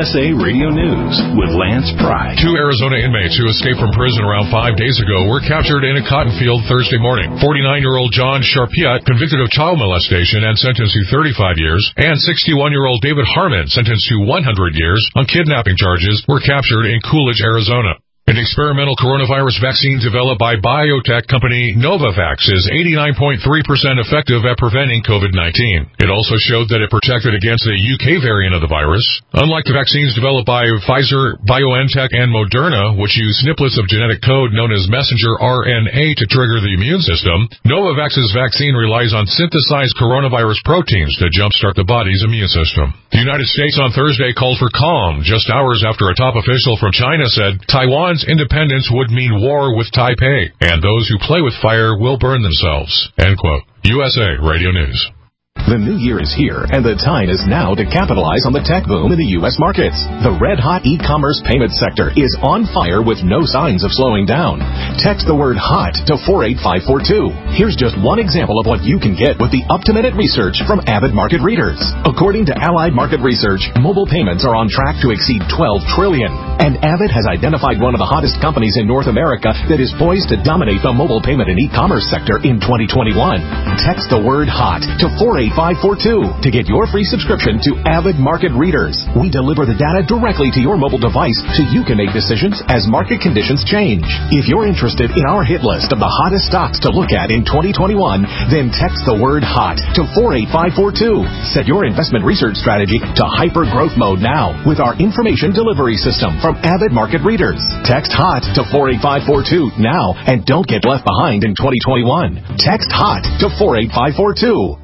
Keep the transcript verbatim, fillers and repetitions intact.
S A Radio News with Lance Pry. Two Arizona inmates who escaped from prison around five days ago were captured in a cotton field Thursday morning. forty-nine-year-old John Charpiat, convicted of child molestation and sentenced to thirty-five years, and sixty-one-year-old David Harmon, sentenced to one hundred years on kidnapping charges, were captured in Coolidge, Arizona. An experimental coronavirus vaccine developed by biotech company Novavax is eighty-nine point three percent effective at preventing COVID nineteen. It also showed that it protected against the U K variant of the virus. Unlike the vaccines developed by Pfizer, BioNTech, and Moderna, which use snippets of genetic code known as messenger R N A to trigger the immune system, Novavax's vaccine relies on synthesized coronavirus proteins to jumpstart the body's immune system. The United States on Thursday called for calm, just hours after a top official from China said Taiwan's independence would mean war with Taipei, and those who play with fire will burn themselves. End quote. U S A Radio News. The new year is here, and the time is now to capitalize on the tech boom in the U S markets. The red-hot e-commerce payment sector is on fire with no signs of slowing down. Text the word HOT to four eight five four two. Here's just one example of what you can get with the up-to-minute research from Avid Market Readers. According to Allied Market Research, mobile payments are on track to exceed twelve trillion dollars, and Avid has identified one of the hottest companies in North America that is poised to dominate the mobile payment and e-commerce sector in twenty twenty-one. Text the word HOT to four eight five four two to get your free subscription to Avid Market Readers. We deliver the data directly to your mobile device so you can make decisions as market conditions change. If you're interested in our hit list of the hottest stocks to look at in twenty twenty-one, then text the word HOT to four eight five four two. Set your investment research strategy to hyper growth mode now with our information delivery system from Avid Market Readers. Text HOT to four eight five four two now and don't get left behind in twenty twenty-one. Text HOT to four eight five four two.